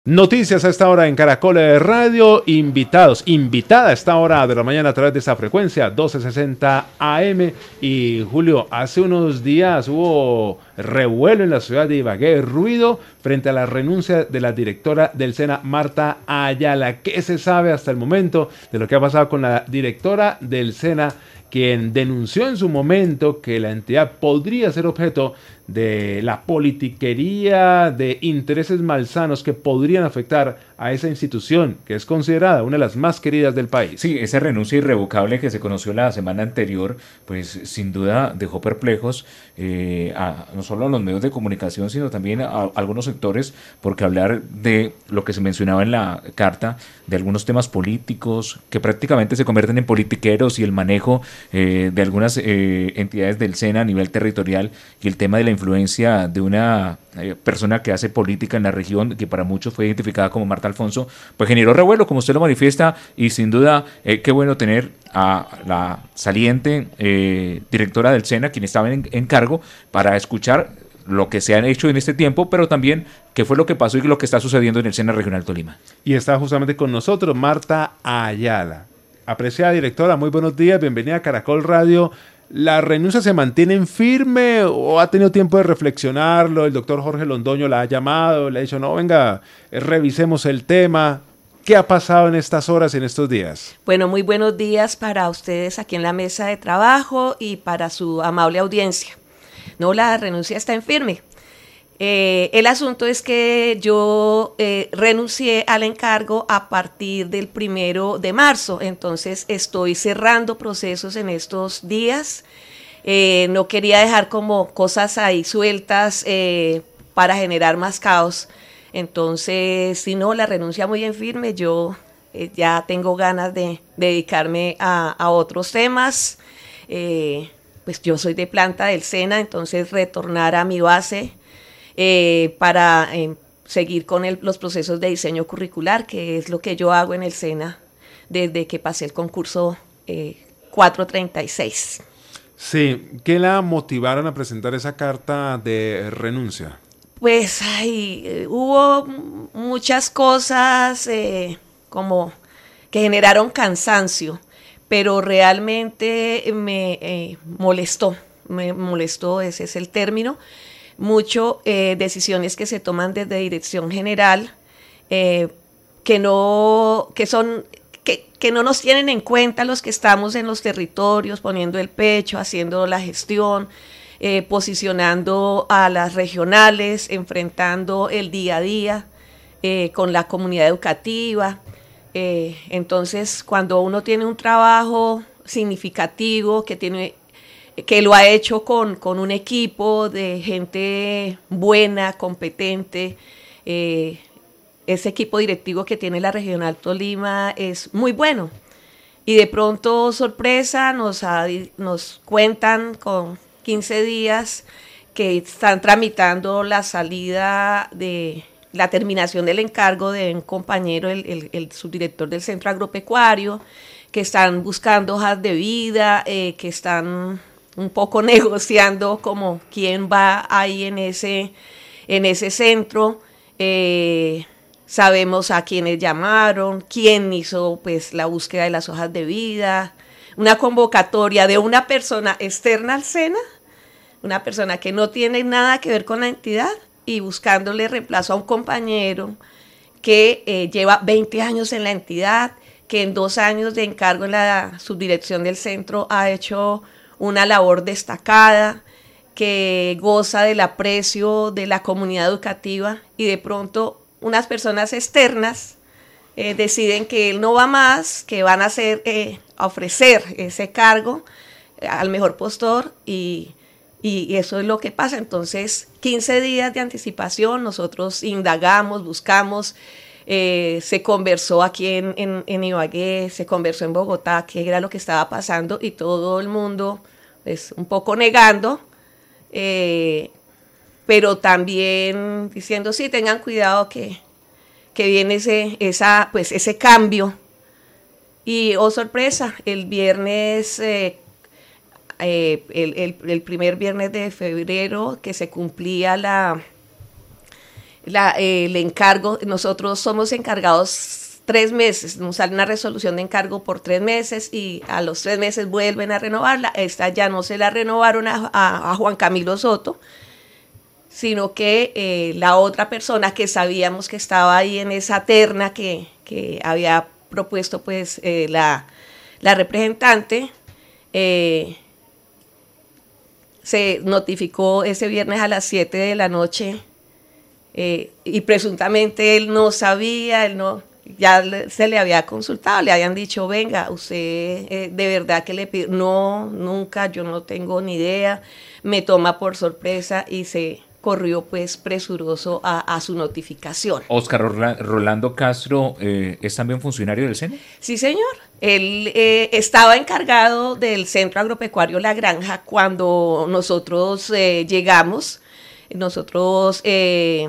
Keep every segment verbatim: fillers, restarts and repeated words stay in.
Noticias a esta hora en Caracol Radio, invitados, invitada a esta hora de la mañana a través de esta frecuencia doce sesenta A M. Y Julio, hace unos días hubo revuelo en la ciudad de Ibagué, ruido frente a la renuncia de la directora del SENA, Marta Ayala. ¿Qué se sabe hasta el momento de lo que ha pasado con la directora del SENA, quien denunció en su momento que la entidad podría ser objeto de la politiquería, de intereses malsanos que podrían afectar a esa institución, que es considerada una de las más queridas del país? Sí, esa renuncia irrevocable que se conoció la semana anterior, pues sin duda dejó perplejos eh, a, no solo a los medios de comunicación, sino también a, a algunos sectores, porque hablar de lo que se mencionaba en la carta, de algunos temas políticos que prácticamente se convierten en politiqueros, y el manejo eh, de algunas eh, entidades del SENA a nivel territorial, y el tema de la influencia de una eh, persona que hace política en la región, que para muchos fue identificada como Marta Alfonso, pues generó revuelo, como usted lo manifiesta, y sin duda eh, qué bueno tener a la saliente eh, directora del SENA, quien estaba en, en cargo, para escuchar lo que se han hecho en este tiempo, pero también qué fue lo que pasó y lo que está sucediendo en el SENA Regional Tolima. Y está justamente con nosotros Marta Ayala. Apreciada directora, muy buenos días, bienvenida a Caracol Radio. ¿La renuncia se mantiene firme o ha tenido tiempo de reflexionarlo? El doctor Jorge Londoño la ha llamado, le ha dicho, no, venga, revisemos el tema. ¿Qué ha pasado en estas horas, en estos días? Bueno, muy buenos días para ustedes aquí en la mesa de trabajo y para su amable audiencia. No, la renuncia está en firme. Eh, el asunto es que yo eh, renuncié al encargo a partir del primero de marzo, entonces estoy cerrando procesos en estos días. Eh, no quería dejar como cosas ahí sueltas eh, para generar más caos. Entonces, si no, la renuncia muy en firme, yo eh, ya tengo ganas de, de dedicarme a, a otros temas. Eh, pues yo soy de planta del SENA, entonces retornar a mi base eh, para eh, seguir con el, los procesos de diseño curricular, que es lo que yo hago en el SENA desde que pasé el concurso eh, cuatrocientos treinta y seis. Sí, ¿qué la motivaron a presentar esa carta de renuncia? Pues ay, eh, hubo muchas cosas eh, como que generaron cansancio, pero realmente me eh, molestó, me molestó, ese es el término, mucho eh, decisiones que se toman desde dirección general eh, que no, que son, que, que no nos tienen en cuenta los que estamos en los territorios, poniendo el pecho, haciendo la gestión, eh, posicionando a las regionales, enfrentando el día a día eh, con la comunidad educativa. Eh, entonces, cuando uno tiene un trabajo significativo, que tiene, que lo ha hecho con, con un equipo de gente buena, competente, eh, ese equipo directivo que tiene la Regional Tolima es muy bueno. Y de pronto, sorpresa, nos, ha, nos cuentan con quince días que están tramitando la salida de la terminación del encargo de un compañero, el, el, el subdirector del centro agropecuario, que están buscando hojas de vida, eh, que están un poco negociando como quién va ahí en ese, en ese centro. Eh, sabemos a quiénes llamaron, quién hizo pues la búsqueda de las hojas de vida, una convocatoria de una persona externa al SENA, una persona que no tiene nada que ver con la entidad, y buscándole reemplazo a un compañero que eh, lleva veinte años en la entidad, que en dos años de encargo en la subdirección del centro ha hecho una labor destacada, que goza del aprecio de la comunidad educativa, y de pronto unas personas externas eh, deciden que él no va más, que van a, hacer, eh, a ofrecer ese cargo eh, al mejor postor, y Y eso es lo que pasa. Entonces, quince días de anticipación, nosotros indagamos, buscamos, eh, se conversó aquí en, en, en Ibagué, se conversó en Bogotá, qué era lo que estaba pasando, y todo el mundo pues, un poco negando, eh, pero también diciendo, sí, tengan cuidado que, que viene ese, esa, pues, ese cambio. Y, oh sorpresa, el viernes... Eh, Eh, el, el, el primer viernes de febrero, que se cumplía la, la, eh, el encargo, nosotros somos encargados tres meses, nos sale una resolución de encargo por tres meses y a los tres meses vuelven a renovarla. Esta ya no se la renovaron a, a, a Juan Camilo Soto, sino que eh, la otra persona que sabíamos que estaba ahí en esa terna que, que había propuesto pues eh, la, la representante, eh, se notificó ese viernes a las siete de la noche eh, y presuntamente él no sabía, él no, ya le, se le había consultado, le habían dicho, venga, usted eh, de verdad que le pidió, no, nunca, yo no tengo ni idea, me toma por sorpresa y se corrió pues presuroso a, a su notificación. Óscar Rolando Castro eh, es también funcionario del C E N E. Sí, señor. Él eh, estaba encargado del Centro Agropecuario La Granja cuando nosotros eh, llegamos. Nosotros eh,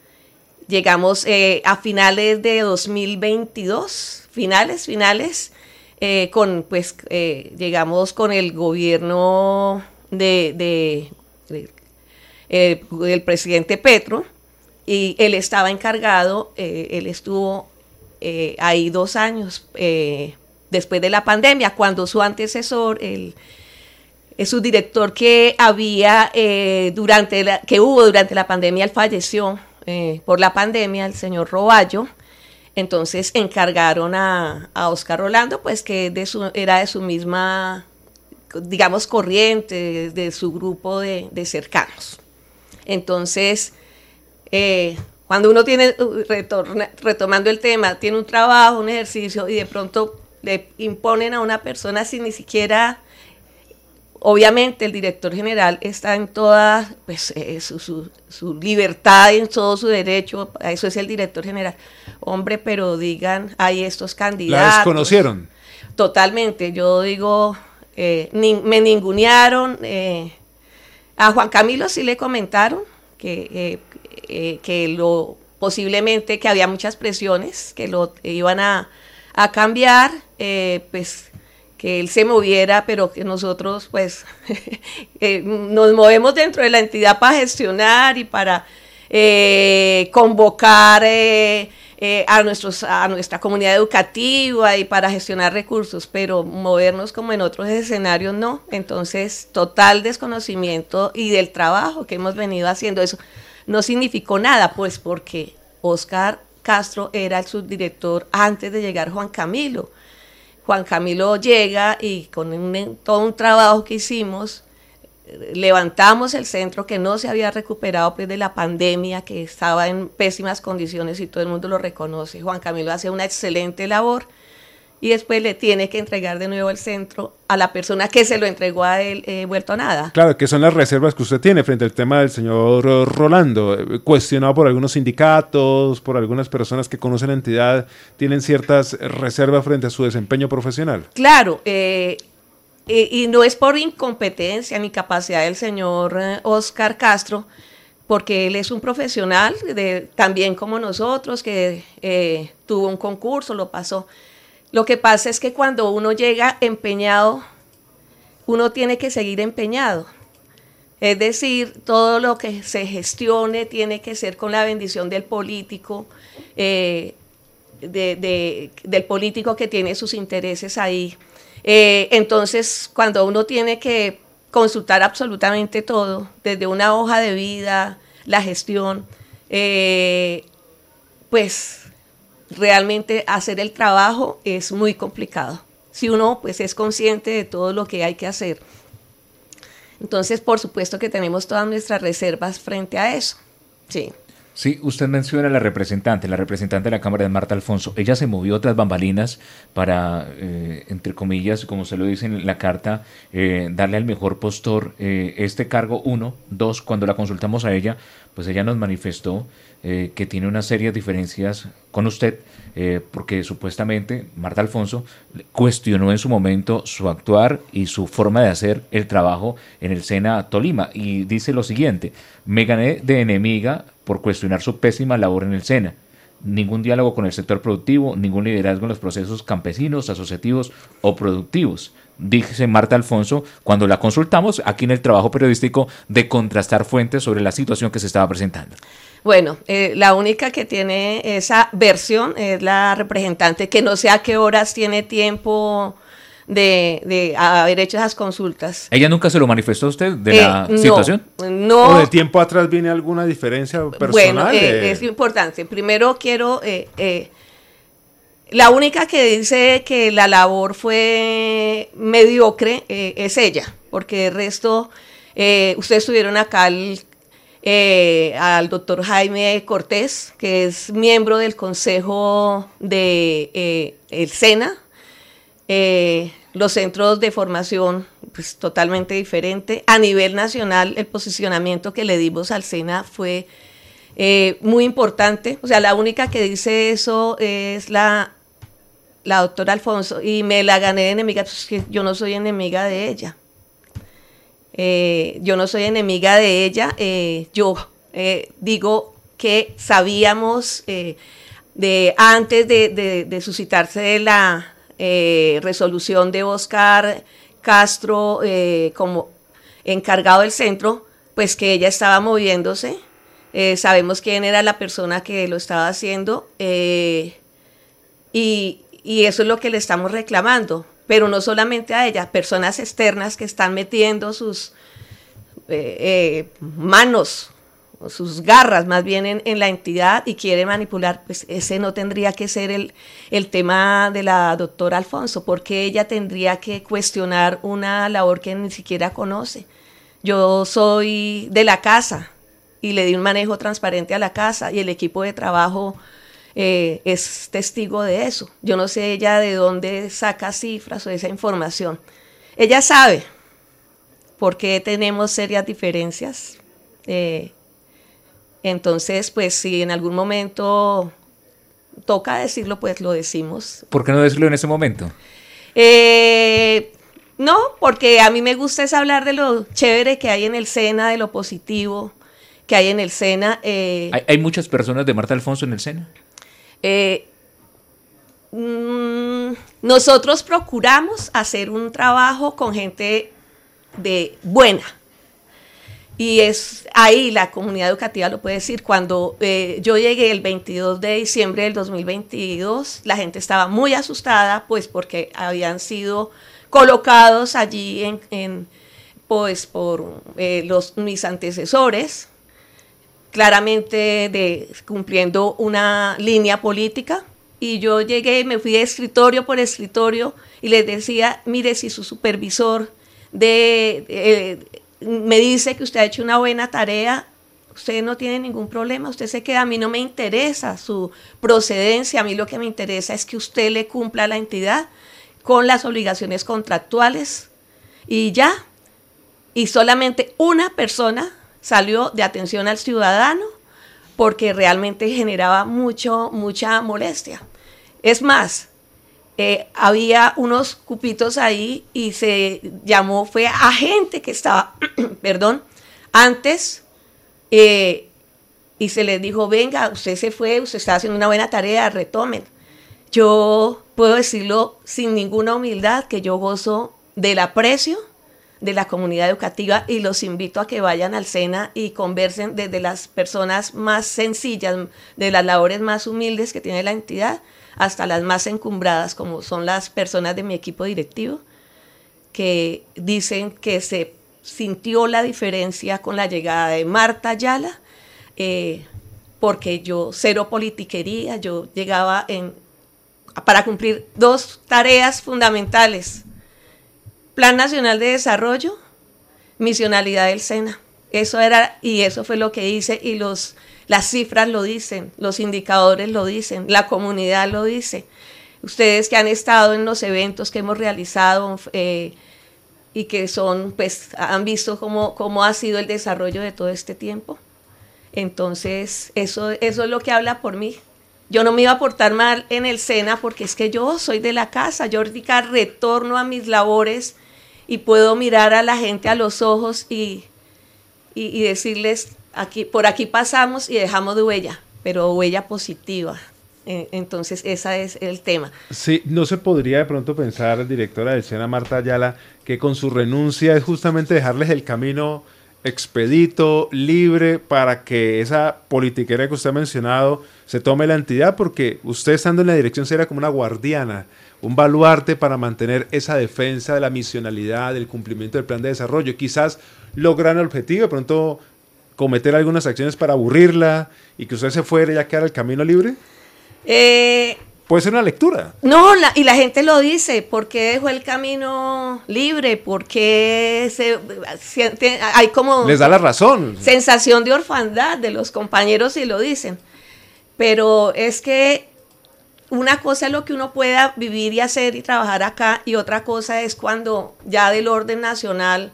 llegamos eh, a finales de dos mil veintidós, finales, finales, eh, con pues eh, llegamos con el gobierno de, de, de Eh, el presidente Petro, y él estaba encargado, eh, él estuvo eh, ahí dos años eh, después de la pandemia, cuando su antecesor, el, el subdirector que había eh, durante la, que hubo durante la pandemia, él falleció eh, por la pandemia, el señor Roballo. Entonces encargaron a, a Óscar Rolando, pues que de su, era de su misma, digamos, corriente, de, de su grupo de, de cercanos. Entonces, eh, cuando uno tiene, retorna, retomando el tema, tiene un trabajo, un ejercicio, y de pronto le imponen a una persona sin ni siquiera, obviamente el director general está en toda pues, eh, su, su, su libertad y en todo su derecho, eso es el director general. Hombre, pero digan, hay estos candidatos. ¿La desconocieron? Totalmente, yo digo, eh, ni, me ningunearon. Eh, A Juan Camilo sí le comentaron que, eh, eh, que lo posiblemente que había muchas presiones, que lo iban a, a cambiar, eh, pues que él se moviera, pero que nosotros pues eh, nos movemos dentro de la entidad para gestionar y para eh, convocar eh, eh, a, nuestros, a nuestra comunidad educativa y para gestionar recursos, pero movernos como en otros escenarios no. Entonces, total desconocimiento y del trabajo que hemos venido haciendo. Eso no significó nada, pues porque Óscar Castro era el subdirector antes de llegar Juan Camilo. Juan Camilo llega y con un, todo un trabajo que hicimos, levantamos el centro que no se había recuperado pues, de la pandemia, que estaba en pésimas condiciones y todo el mundo lo reconoce. Juan Camilo hace una excelente labor y después le tiene que entregar de nuevo el centro a la persona que se lo entregó a él, eh, vuelto a nada. Claro, que son las reservas que usted tiene frente al tema del señor Rolando, eh, cuestionado por algunos sindicatos, por algunas personas que conocen la entidad, tienen ciertas reservas frente a su desempeño profesional. Claro, eh, Y, y no es por incompetencia ni capacidad del señor eh, Óscar Castro, porque él es un profesional, de, también como nosotros, que eh, tuvo un concurso, lo pasó. Lo que pasa es que cuando uno llega empeñado, uno tiene que seguir empeñado. Es decir, todo lo que se gestione tiene que ser con la bendición del político, eh, de, de, del político que tiene sus intereses ahí. Eh, entonces, cuando uno tiene que consultar absolutamente todo, desde una hoja de vida, la gestión, eh, pues realmente hacer el trabajo es muy complicado. Si uno pues es consciente de todo lo que hay que hacer. Entonces, por supuesto que tenemos todas nuestras reservas frente a eso. Sí. Sí, usted menciona a la representante, la representante de la Cámara de Marta Alfonso. Ella se movió tras bambalinas para, eh, entre comillas, como se lo dice en la carta, eh, darle al mejor postor eh, este cargo, uno. Dos, cuando la consultamos a ella, pues ella nos manifestó eh, que tiene una serie de diferencias con usted, eh, porque supuestamente Marta Alfonso cuestionó en su momento su actuar y su forma de hacer el trabajo en el SENA Tolima. Y dice lo siguiente: me gané de enemiga por cuestionar su pésima labor en el SENA. ningún diálogo con el sector productivo, ningún liderazgo en los procesos campesinos, asociativos o productivos, dice Marta Alfonso cuando la consultamos aquí en el trabajo periodístico de contrastar fuentes sobre la situación que se estaba presentando. Bueno, eh, la única que tiene esa versión es la representante, que no sé a qué horas tiene tiempo de, de haber hecho esas consultas. ¿Ella nunca se lo manifestó a usted de eh, la no, situación? No. ¿O de tiempo atrás viene alguna diferencia personal? Bueno, eh, eh? es importante. Primero quiero... Eh, eh, la única que dice que la labor fue mediocre eh, es ella, porque el resto, eh, ustedes estuvieron acá al, eh, al doctor Jaime Cortés, que es miembro del consejo de eh, el SENA, eh, los centros de formación, pues totalmente diferente. A nivel nacional, el posicionamiento que le dimos al SENA fue eh, muy importante. O sea, la única que dice eso es la... la doctora Alfonso, y me la gané de enemiga, pues que yo no soy enemiga de ella. Eh, yo no soy enemiga de ella. Eh, yo eh, digo que sabíamos eh, de antes de, de, de suscitarse la eh, resolución de Oscar Castro eh, como encargado del centro, pues que ella estaba moviéndose. Eh, sabemos quién era la persona que lo estaba haciendo eh, y Y eso es lo que le estamos reclamando, pero no solamente a ella, personas externas que están metiendo sus eh, eh, manos, o sus garras más bien en, en la entidad y quieren manipular, pues ese no tendría que ser el, el tema de la doctora Alfonso, porque ella tendría que cuestionar una labor que ni siquiera conoce. Yo soy de la casa y le di un manejo transparente a la casa y el equipo de trabajo Eh, es testigo de eso. Yo no sé ella de dónde saca cifras o esa información. Ella sabe por qué tenemos serias diferencias. Eh, entonces, pues si en algún momento toca decirlo, pues lo decimos. ¿Por qué no decirlo en ese momento? Eh, no, porque a mí me gusta es hablar de lo chévere que hay en el SENA, de lo positivo que hay en el SENA. Eh, ¿Hay, ¿Hay muchas personas de Marta Alfonso en el SENA? Eh, mmm, nosotros procuramos hacer un trabajo con gente de buena y es ahí la comunidad educativa lo puede decir. Cuando eh, yo llegué el veintidós de diciembre del dos mil veintidós, la gente estaba muy asustada, pues porque habían sido colocados allí en, en pues por eh, los mis antecesores, claramente de, cumpliendo una línea política, y yo llegué y me fui de escritorio por escritorio y les decía, mire, si su supervisor de, de, me dice que usted ha hecho una buena tarea, usted no tiene ningún problema, usted se queda, a mí no me interesa su procedencia, a mí lo que me interesa es que usted le cumpla a la entidad con las obligaciones contractuales y ya, y solamente una persona salió de atención al ciudadano porque realmente generaba mucho, mucha molestia. Es más, eh, había unos cupitos ahí y se llamó, fue a gente que estaba, perdón, antes eh, y se les dijo, venga, usted se fue, usted está haciendo una buena tarea, retomen. Yo puedo decirlo sin ninguna humildad que yo gozo del aprecio de la comunidad educativa y los invito a que vayan al SENA y conversen desde las personas más sencillas, de las labores más humildes que tiene la entidad, hasta las más encumbradas, como son las personas de mi equipo directivo, que dicen que se sintió la diferencia con la llegada de Marta Ayala, eh, porque yo cero politiquería, yo llegaba en, para cumplir dos tareas fundamentales: Plan Nacional de Desarrollo, misionalidad del SENA. Eso era, y eso fue lo que hice, y los, las cifras lo dicen, los indicadores lo dicen, la comunidad lo dice. Ustedes que han estado en los eventos que hemos realizado eh, y que son, pues, han visto cómo, cómo ha sido el desarrollo de todo este tiempo. Entonces, eso, eso es lo que habla por mí. Yo no me iba a portar mal en el SENA porque es que yo soy de la casa, yo ahorita retorno a mis labores y puedo mirar a la gente a los ojos y, y, y decirles, aquí, por aquí pasamos y dejamos de huella, pero huella positiva. Eh, entonces, ese es el tema. Sí, no se podría de pronto pensar, directora del SENA, Marta Ayala, que con su renuncia es justamente dejarles el camino expedito, libre, para que esa politiquera que usted ha mencionado se tome la entidad, porque usted estando en la dirección será como una guardiana, un baluarte para mantener esa defensa de la misionalidad, del cumplimiento del plan de desarrollo. Quizás lograr el objetivo, de pronto cometer algunas acciones para aburrirla y que usted se fuera y ya quedara el camino libre. Eh, Puede ser una lectura. No, la, y la gente lo dice, ¿por qué dejó el camino libre? ¿Por qué se, siente, hay como... Les da la razón. Sensación de orfandad de los compañeros y lo dicen. Pero es que una cosa es lo que uno pueda vivir y hacer y trabajar acá, y otra cosa es cuando ya del orden nacional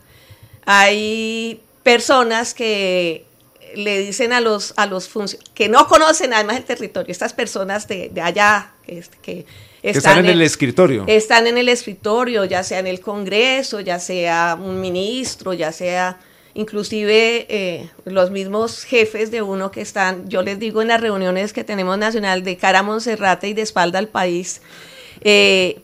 hay personas que le dicen a los, a los funcionarios, que no conocen además el territorio, estas personas de, de allá, que, que, están, que están en el, el escritorio. Están en el escritorio, ya sea en el Congreso, ya sea un ministro, ya sea inclusive eh, los mismos jefes de uno que están, yo les digo en las reuniones que tenemos nacional, de cara a Monserrate y de espalda al país, eh,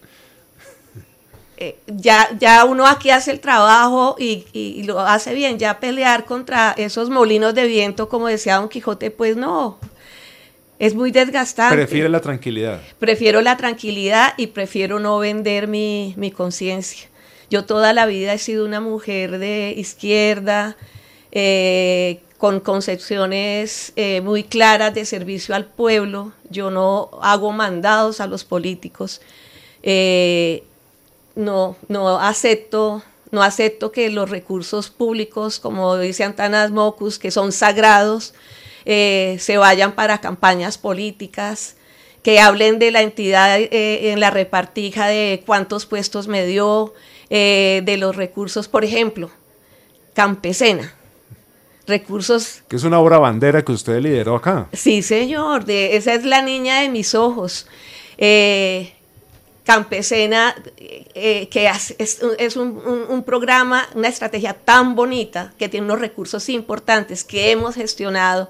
Eh, ya, ya uno aquí hace el trabajo y, y, y lo hace bien. Ya pelear contra esos molinos de viento, como decía Don Quijote, pues no, es muy desgastante. Prefiere la tranquilidad. Prefiero la tranquilidad y prefiero no vender mi, mi conciencia. Yo toda la vida he sido una mujer de izquierda, eh, con concepciones eh, muy claras de servicio al pueblo. Yo no hago mandados a los políticos. Eh, No, no acepto, no acepto que los recursos públicos, como dice Antanas Mockus, que son sagrados, eh, se vayan para campañas políticas, que hablen de la entidad eh, en la repartija de cuántos puestos me dio, eh, de los recursos, por ejemplo, Campesena. Recursos... Que es una obra bandera que usted lideró acá. Sí, señor, de, esa es la niña de mis ojos. Eh, Campesena, eh, que es, es un, un, un programa, una estrategia tan bonita, que tiene unos recursos importantes que hemos gestionado,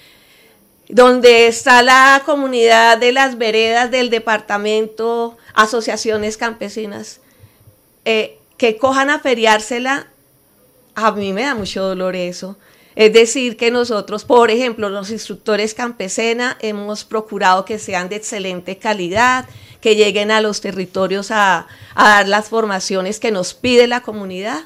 donde está la comunidad de las veredas del departamento, asociaciones campesinas, eh, que cojan a feriársela. A mí me da mucho dolor eso. Es decir, que nosotros, por ejemplo, los instructores Campesena, hemos procurado que sean de excelente calidad, que lleguen a los territorios a, a dar las formaciones que nos pide la comunidad.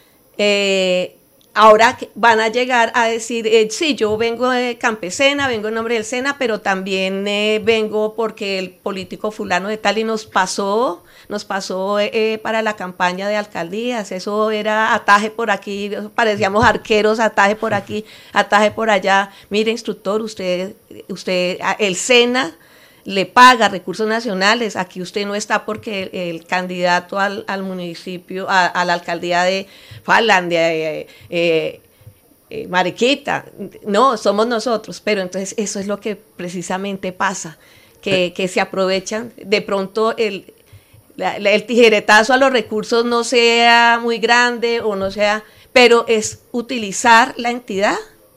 Eh, ahora van a llegar a decir, eh, sí, yo vengo de Campesena, vengo en nombre del SENA, pero también eh, vengo porque el político fulano de tal, y nos pasó, nos pasó eh, para la campaña de alcaldías. Eso era ataje por aquí, parecíamos arqueros, ataje por aquí, ataje por allá. Mire, instructor, usted, usted, el SENA le paga recursos nacionales, aquí usted no está porque el, el candidato al, al municipio, a, a la alcaldía de Falan, de eh, eh, eh, Mariquita, no, somos nosotros. Pero entonces eso es lo que precisamente pasa, que, que se aprovechan, de pronto el, la, la, el tijeretazo a los recursos no sea muy grande o no sea, pero es utilizar la entidad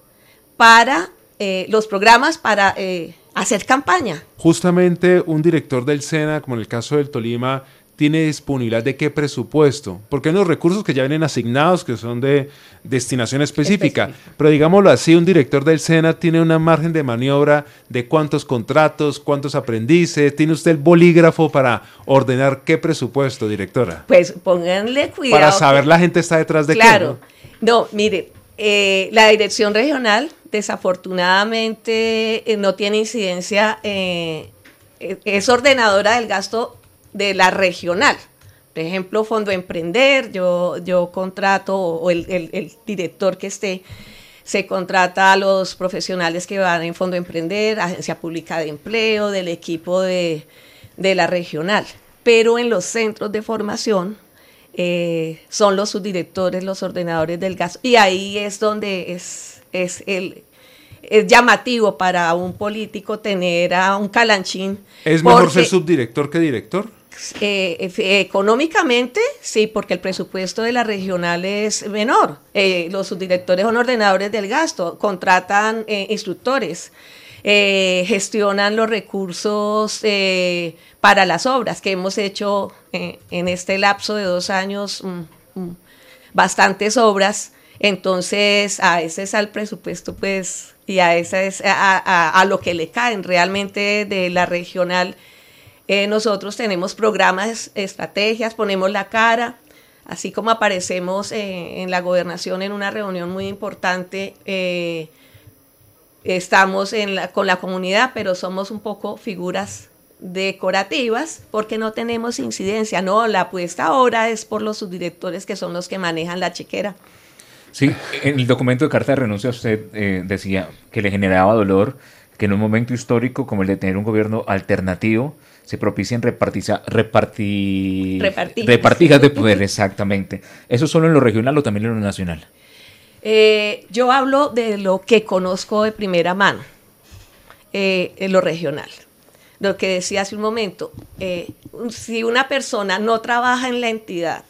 para eh, los programas, para... Eh, hacer campaña. Justamente un director del SENA, como en el caso del Tolima, tiene disponibilidad de qué presupuesto, porque hay unos recursos que ya vienen asignados, que son de destinación específica, específica. Pero digámoslo así, un director del SENA tiene una margen de maniobra de cuántos contratos, cuántos aprendices, tiene usted el bolígrafo para ordenar qué presupuesto, directora. Pues pónganle cuidado. Para saber que... la gente está detrás de claro. qué. Claro, no, no mire, eh, la dirección regional desafortunadamente eh, no tiene incidencia, eh, es ordenadora del gasto de la regional. Por ejemplo, Fondo Emprender, yo, yo contrato, o el, el, el director que esté, se contrata a los profesionales que van en Fondo Emprender, Agencia Pública de Empleo, del equipo de, de la regional. Pero en los centros de formación eh, son los subdirectores, los ordenadores del gasto, y ahí es donde es... Es, el, es llamativo para un político tener a un calanchín. ¿Es mejor porque, ser subdirector que director? Eh, eh, económicamente, sí, porque el presupuesto de la regional es menor. Eh, los subdirectores son ordenadores del gasto, contratan eh, instructores. eh, gestionan los recursos eh, para las obras que hemos hecho eh, en este lapso de dos años, mm, mm, bastantes obras. Entonces a ese es al presupuesto pues y a esa es a, a, a lo que le caen realmente de la regional. Eh, nosotros tenemos programas, estrategias, ponemos la cara, así como aparecemos eh, en la gobernación en una reunión muy importante. Eh, estamos en la, con la comunidad, pero somos un poco figuras decorativas porque no tenemos incidencia. No, la apuesta ahora es por los subdirectores que son los que manejan la chequera. Sí, en el documento de carta de renuncia usted eh, decía que le generaba dolor que en un momento histórico como el de tener un gobierno alternativo se propicien repartiza, reparti, repartijas. repartijas de poder, exactamente. ¿Eso solo en lo regional o también en lo nacional? Eh, yo hablo de lo que conozco de primera mano, eh, en lo regional. Lo que decía hace un momento, eh, si una persona no trabaja en la entidad,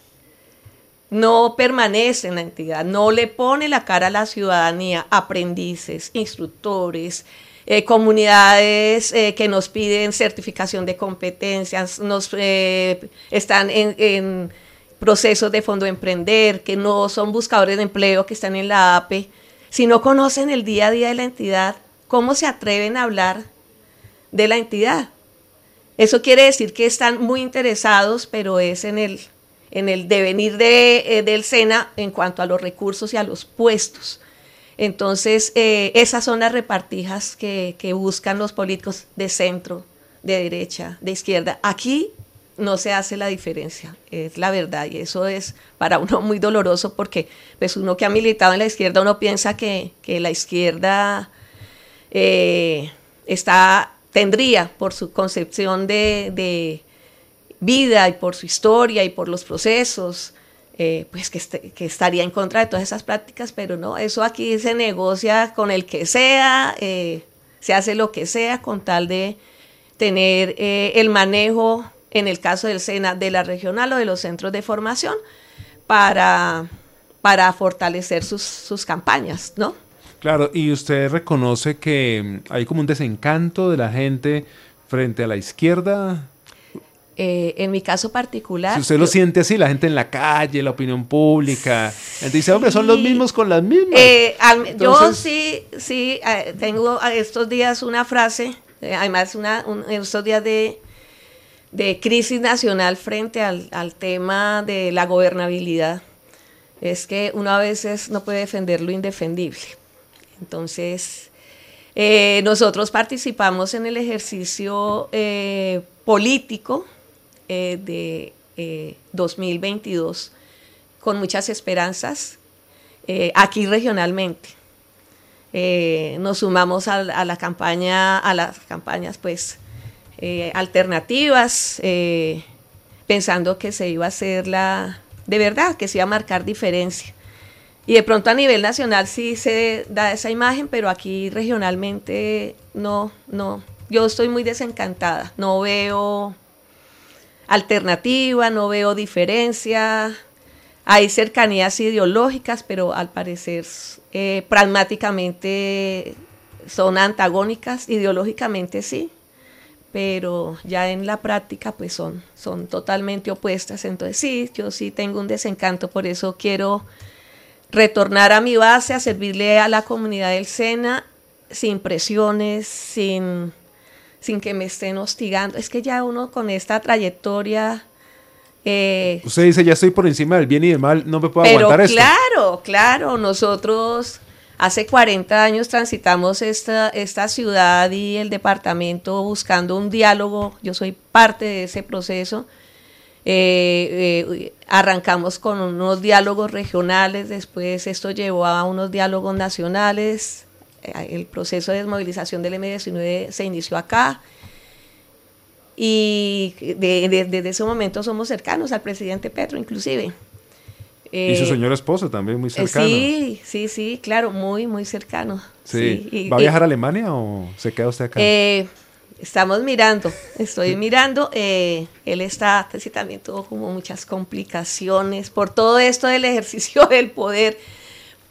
no permanece en la entidad, no le pone la cara a la ciudadanía, aprendices, instructores, eh, comunidades eh, que nos piden certificación de competencias, nos eh, están en, en procesos de Fondo Emprender, que no son buscadores de empleo, que están en la A P E, si no conocen el día a día de la entidad, ¿cómo se atreven a hablar de la entidad? Eso quiere decir que están muy interesados, pero es en el en el devenir de, eh, del SENA en cuanto a los recursos y a los puestos. Entonces, eh, esas son las repartijas que, que buscan los políticos de centro, de derecha, de izquierda. Aquí no se hace la diferencia, es la verdad, y eso es para uno muy doloroso porque pues uno que ha militado en la izquierda, uno piensa que, que la izquierda eh, está, tendría, por su concepción de... de vida y por su historia y por los procesos, eh, pues que, este, que estaría en contra de todas esas prácticas, pero no, eso aquí se negocia con el que sea, eh, se hace lo que sea con tal de tener eh, el manejo, en el caso del SENA, de la regional o de los centros de formación para, para fortalecer sus, sus campañas, ¿no? Claro, y usted reconoce que hay como un desencanto de la gente frente a la izquierda. Eh, en mi caso particular... Si usted lo yo, siente así, la gente en la calle, la opinión pública, él dice, hombre, son los mismos con las mismas. Eh, al, Entonces, yo sí, sí, eh, tengo estos días una frase, eh, además una, un, estos días de, de crisis nacional frente al, al tema de la gobernabilidad, es que uno a veces no puede defender lo indefendible. Entonces, eh, nosotros participamos en el ejercicio eh, político, Eh, de eh, dos mil veintidós con muchas esperanzas eh, aquí regionalmente. Eh, nos sumamos a, a la campaña, a las campañas pues eh, alternativas, eh, pensando que se iba a hacer la, de verdad, que se iba a marcar diferencia. Y de pronto a nivel nacional sí se da esa imagen, pero aquí regionalmente no, no. Yo estoy muy desencantada, no veo alternativa, no veo diferencia, hay cercanías ideológicas, pero al parecer eh, pragmáticamente son antagónicas, ideológicamente sí, pero ya en la práctica pues son, son totalmente opuestas. Entonces sí, yo sí tengo un desencanto, por eso quiero retornar a mi base, a servirle a la comunidad del SENA sin presiones, sin... sin que me estén hostigando. Es que ya uno con esta trayectoria... Eh, usted dice, ya estoy por encima del bien y del mal, no me puedo pero aguantar esto. Claro, claro, nosotros hace cuarenta años transitamos esta, esta ciudad y el departamento buscando un diálogo, yo soy parte de ese proceso. Eh, eh, arrancamos con unos diálogos regionales, después esto llevó a unos diálogos nacionales. El proceso de desmovilización del eme diecinueve se inició acá y de, de, desde ese momento somos cercanos al presidente Petro inclusive. Eh, y su señora esposa también muy cercano. Sí, sí, sí, claro, muy, muy cercano. Sí. Sí. ¿Va a viajar a Alemania o se queda usted acá? Eh, estamos mirando, estoy mirando. Eh, él está, sí, también tuvo como muchas complicaciones por todo esto del ejercicio del poder.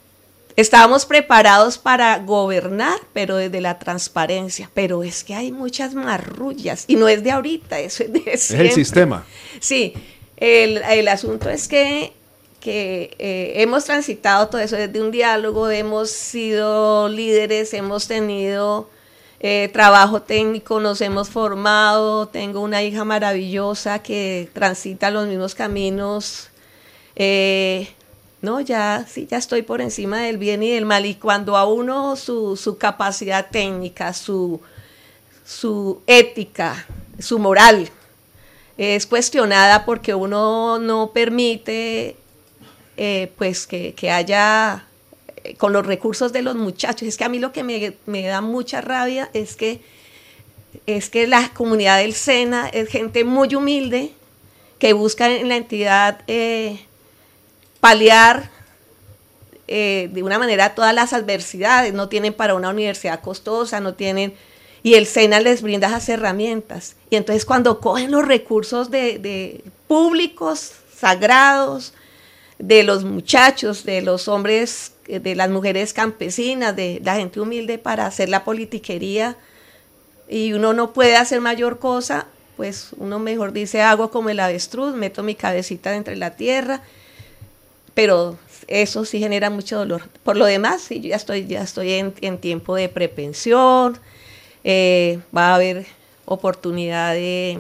estábamos preparados para gobernar, pero desde la transparencia. Pero es que hay muchas marrullas, y no es de ahorita, eso es de siempre. Es el sistema. Sí, el, el asunto es que, que eh, hemos transitado todo eso desde un diálogo, hemos sido líderes, hemos tenido eh, trabajo técnico, nos hemos formado, tengo una hija maravillosa que transita los mismos caminos. Eh, no, ya, sí, ya estoy por encima del bien y del mal, y cuando a uno su, su capacidad técnica, su, su ética, su moral es cuestionada porque uno no permite eh, pues que, que haya, eh, con los recursos de los muchachos, es que a mí lo que me, me da mucha rabia es que, es que la comunidad del SENA es gente muy humilde que busca en la entidad eh, paliar eh, de una manera todas las adversidades, no tienen para una universidad costosa, no tienen, y el SENA les brinda esas herramientas. Y entonces cuando cogen los recursos de, de públicos, sagrados, de los muchachos, de los hombres, de las mujeres campesinas, de la gente humilde para hacer la politiquería, y uno no puede hacer mayor cosa, pues uno mejor dice, hago como el avestruz, meto mi cabecita entre la tierra, pero eso sí genera mucho dolor. Por lo demás, sí, yo ya estoy, ya estoy en, en tiempo de prepensión, eh, va a haber oportunidad de,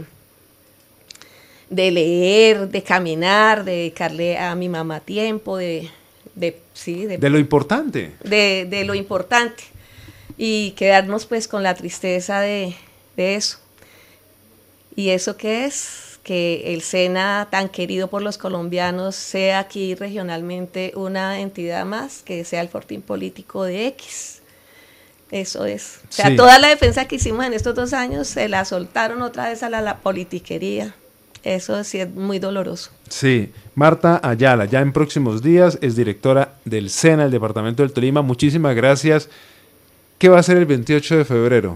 de leer, de caminar, de dedicarle a mi mamá tiempo, de, de, sí, de, de lo importante. De, de lo importante, y quedarnos pues con la tristeza de, de eso. ¿Y eso qué es? Que el SENA, tan querido por los colombianos, sea aquí regionalmente una entidad más, que sea el fortín político de X. Eso es. O sea, sí, toda la defensa que hicimos en estos dos años se la soltaron otra vez a la, la politiquería. Eso sí es muy doloroso. Sí. Marta Ayala, ya en próximos días es directora del SENA, el departamento del Tolima. Muchísimas gracias. ¿Qué va a ser el veintiocho de febrero?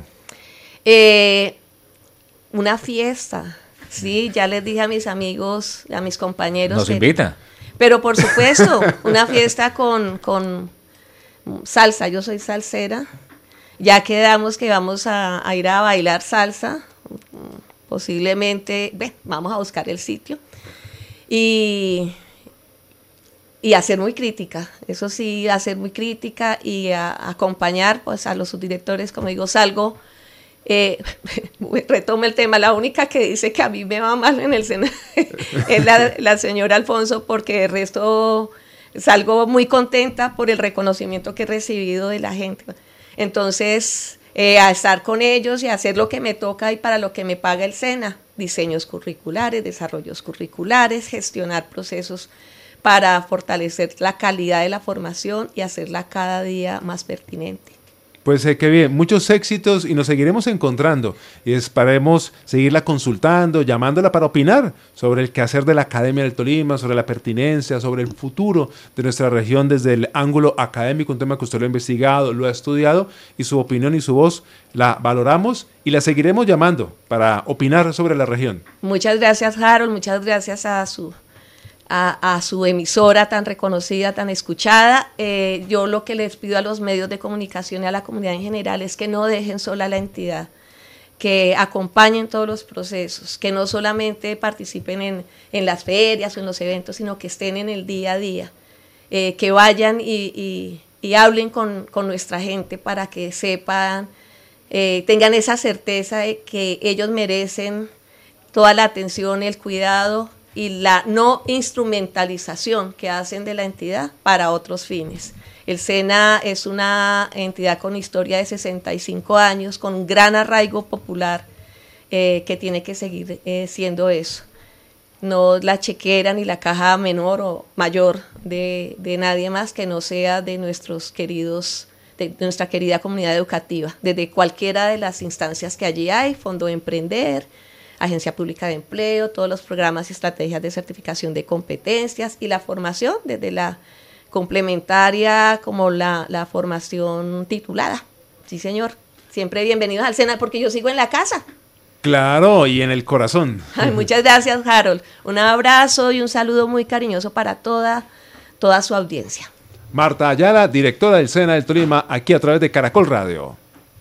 Eh, una fiesta. Sí, ya les dije a mis amigos, a mis compañeros. ¿Nos que, invita? Pero por supuesto, una fiesta con, con salsa. Yo soy salsera. Ya quedamos que vamos a, a ir a bailar salsa. Posiblemente, bueno, vamos a buscar el sitio. Y, y a ser muy crítica. Eso sí, a ser muy crítica y a, a acompañar pues, a los subdirectores. Como digo, salgo... Eh, retomo el tema, la única que dice que a mí me va mal en el SENA es la, la señora Alfonso, porque de resto salgo muy contenta por el reconocimiento que he recibido de la gente. Entonces, eh, a estar con ellos y hacer lo que me toca y para lo que me paga el SENA, diseños curriculares, desarrollos curriculares, gestionar procesos para fortalecer la calidad de la formación y hacerla cada día más pertinente. Pues eh, qué bien, muchos éxitos y nos seguiremos encontrando y esperemos seguirla consultando, llamándola para opinar sobre el quehacer de la Academia del Tolima, sobre la pertinencia, sobre el futuro de nuestra región desde el ángulo académico, un tema que usted lo ha investigado, lo ha estudiado y su opinión y su voz la valoramos y la seguiremos llamando para opinar sobre la región. Muchas gracias, Harold, muchas gracias a su... A, a su emisora tan reconocida, tan escuchada. Eh, yo lo que les pido a los medios de comunicación y a la comunidad en general es que no dejen sola a la entidad, que acompañen todos los procesos, que no solamente participen en, en las ferias o en los eventos, sino que estén en el día a día, eh, que vayan y, y, y hablen con, con nuestra gente para que sepan, eh, tengan esa certeza de que ellos merecen toda la atención, el cuidado y la no instrumentalización que hacen de la entidad para otros fines. El SENA es una entidad con historia de sesenta y cinco años, con un gran arraigo popular, eh, que tiene que seguir eh, siendo eso. No la chequera ni la caja menor o mayor de, de nadie más que no sea de nuestros queridos, de, de nuestra querida comunidad educativa, desde cualquiera de las instancias que allí hay, Fondo de Emprender, Agencia Pública de Empleo, todos los programas y estrategias de certificación de competencias y la formación, desde la complementaria como la, la formación titulada. Sí, señor. Siempre bienvenidos al SENA, porque yo sigo en la casa. Claro, y en el corazón. Ay, muchas gracias, Harold. Un abrazo y un saludo muy cariñoso para toda, toda su audiencia. Marta Ayala, directora del SENA del Tolima, aquí a través de Caracol Radio.